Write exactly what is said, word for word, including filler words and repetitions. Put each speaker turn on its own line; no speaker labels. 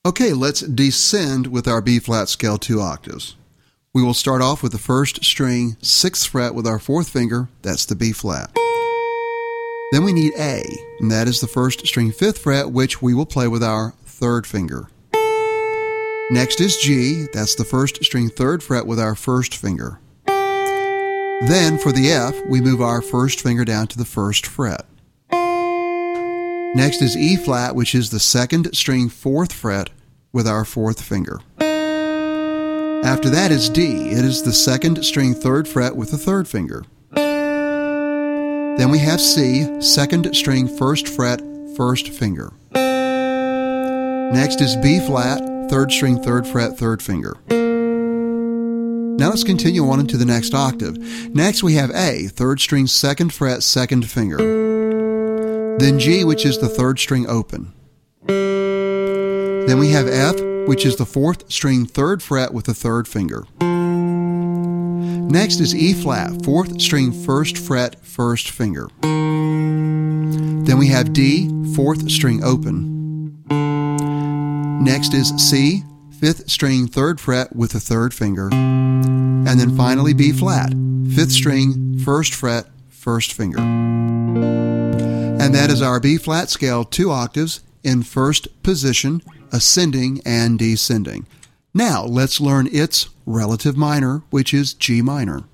Okay, let's descend with our B-flat scale two octaves. We will start off with the first string, sixth fret with our fourth finger, that's the B-flat. Then we need A, and that is the first string, fifth fret, which we will play with our third finger. Next is G, that's the first string, third fret with our first finger. Then for the F, we move our first finger down to the first fret. Next is E flat, which is the second string, fourth fret with our fourth finger. After that is D. It is the second string, third fret with the third finger. Then we have C, second string, first fret, first finger. Next is B flat, third string, third fret, third finger. Now let's continue on into the next octave. Next we have A, third string, second fret, second finger. Then G, which is the third string open. Then we have F, which is the fourth string, third fret with the third finger. Next is E flat, fourth string, first fret, first finger. Then we have D, fourth string open. Next is C, fifth string, third fret with the third finger. And then finally B flat, fifth string, first fret, first finger. And that is our B-flat scale two octaves in first position, ascending and descending. Now let's learn its relative minor, which is G minor.